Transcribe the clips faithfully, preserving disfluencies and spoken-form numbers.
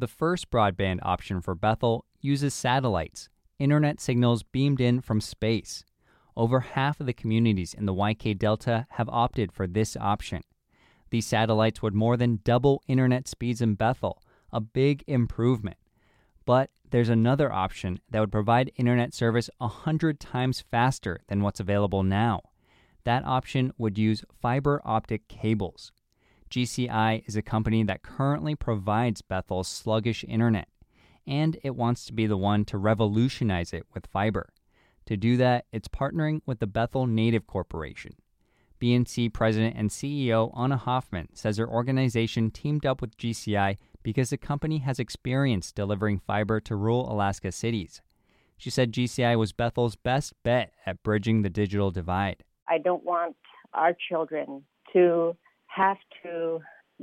The first broadband option for Bethel uses satellites, internet signals beamed in from space. Over half of the communities in the Y K Delta have opted for this option. These satellites would more than double internet speeds in Bethel, a big improvement. But there's another option that would provide internet service one hundred times faster than what's available now. That option would use fiber optic cables. G C I is a company that currently provides Bethel's sluggish internet, and it wants to be the one to revolutionize it with fiber. To do that, it's partnering with the Bethel Native Corporation. B N C President and C E O Anna Hoffman says her organization teamed up with G C I because the company has experience delivering fiber to rural Alaska cities. She said G C I was Bethel's best bet at bridging the digital divide. I don't want our children to have to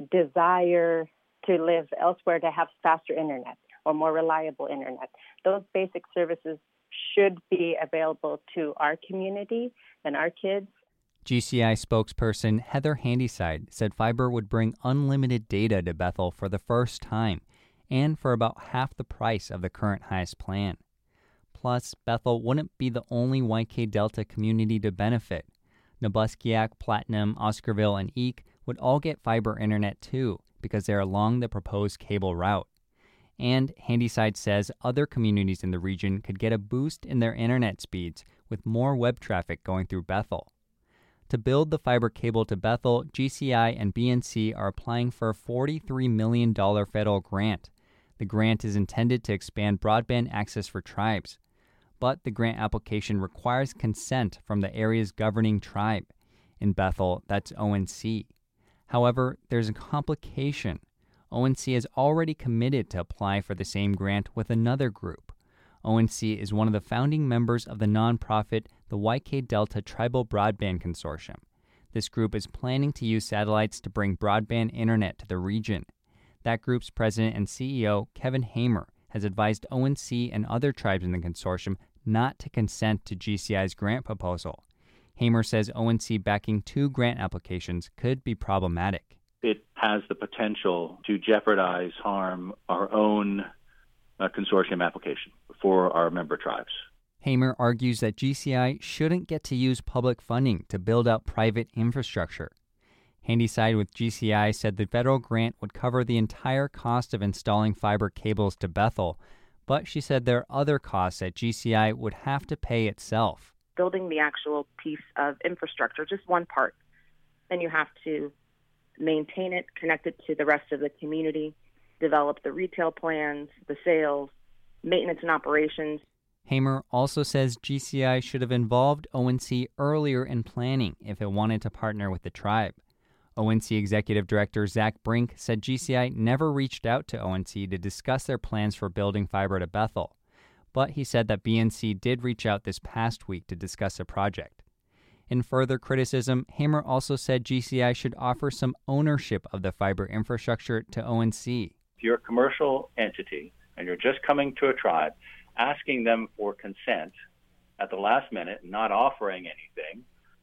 desire to live elsewhere to have faster internet or more reliable internet. Those basic services should be available to our community and our kids. G C I spokesperson Heather Handyside said fiber would bring unlimited data to Bethel for the first time and for about half the price of the current highest plan. Plus, Bethel wouldn't be the only Y K Delta community to benefit. Nabuskiak, Platinum, Oscarville, and Eek would all get fiber internet too because they're along the proposed cable route. And Handyside says other communities in the region could get a boost in their internet speeds with more web traffic going through Bethel. To build the fiber cable to Bethel, G C I and B N C are applying for a forty-three million dollars federal grant. The grant is intended to expand broadband access for tribes. But the grant application requires consent from the area's governing tribe. In Bethel, that's O N C. However, there's a complication. O N C has already committed to apply for the same grant with another group. O N C is one of the founding members of the nonprofit the Y K Delta Tribal Broadband Consortium. This group is planning to use satellites to bring broadband internet to the region. That group's president and C E O, Kevin Hamer, has advised O N C and other tribes in the consortium not to consent to G C I's grant proposal. Hamer says O N C backing two grant applications could be problematic. It has the potential to jeopardize, harm our own uh, consortium application for our member tribes. Hamer argues that G C I shouldn't get to use public funding to build out private infrastructure. Handyside with G C I said the federal grant would cover the entire cost of installing fiber cables to Bethel, but she said there are other costs that G C I would have to pay itself. Building the actual piece of infrastructure, just one part. Then you have to maintain it, connect it to the rest of the community, develop the retail plans, the sales, maintenance and operations. Hamer also says G C I should have involved O N C earlier in planning if it wanted to partner with the tribe. O N C Executive Director Zach Brink said G C I never reached out to O N C to discuss their plans for building fiber to Bethel, but he said that B N C did reach out this past week to discuss a project. In further criticism, Hamer also said G C I should offer some ownership of the fiber infrastructure to O N C. If you're a commercial entity and you're just coming to a tribe, asking them for consent at the last minute, not offering anything,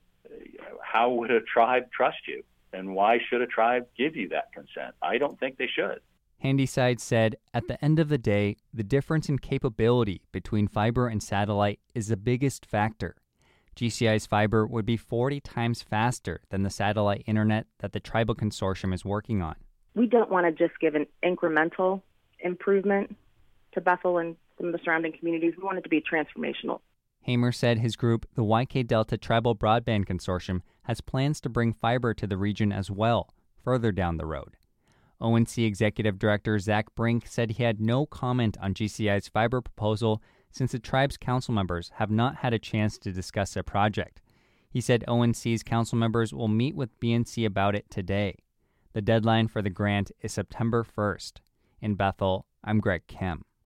how would a tribe trust you? And why should a tribe give you that consent? I don't think they should. Handyside said, at the end of the day, the difference in capability between fiber and satellite is the biggest factor. G C I's fiber would be forty times faster than the satellite internet that the tribal consortium is working on. We don't want to just give an incremental improvement to Bethel and some of the surrounding communities. We want it to be transformational. Hamer said his group, the Y K Delta Tribal Broadband Consortium, has plans to bring fiber to the region as well, further down the road. O N C Executive Director Zach Brink said he had no comment on G C I's fiber proposal since the tribe's council members have not had a chance to discuss their project. He said O N C's council members will meet with B N C about it today. The deadline for the grant is September first. In Bethel, I'm Greg Kim.